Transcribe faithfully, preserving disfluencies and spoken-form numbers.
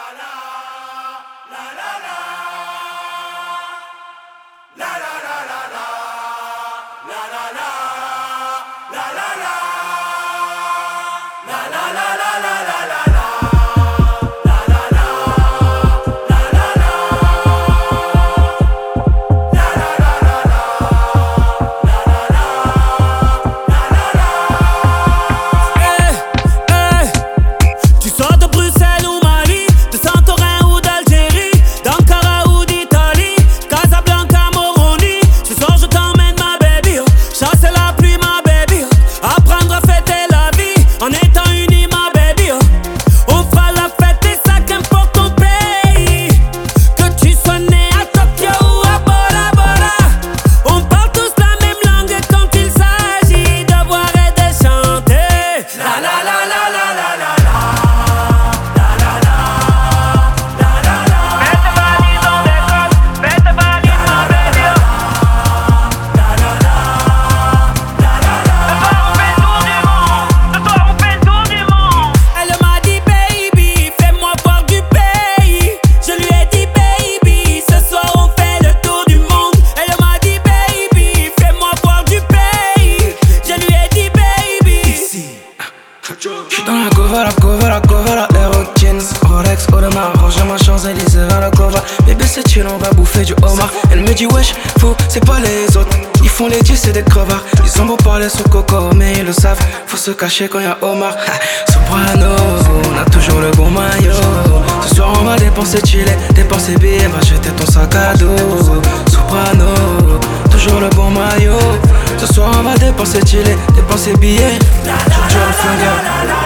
J'suis dans la cova, la cova, la cova, la Aerokin Rolex, Audemars, range ma Champs-Élysées vers la cova. Bébé c'est chill, on va bouffer du homard. Elle me dit wesh, fou, c'est pas les autres. Ils font les dix, c'est des crevards. Ils ont beau parler sous coco, mais ils le savent. Faut se cacher quand y'a Omar. Soprano, on a toujours le bon maillot. Ce soir on va dépenser chiller, dépenser billets, va jeter ton sac à dos. Soprano, toujours le bon maillot. Ce soir on va dépenser chiller, dépenser billets. Toujours le flingueur.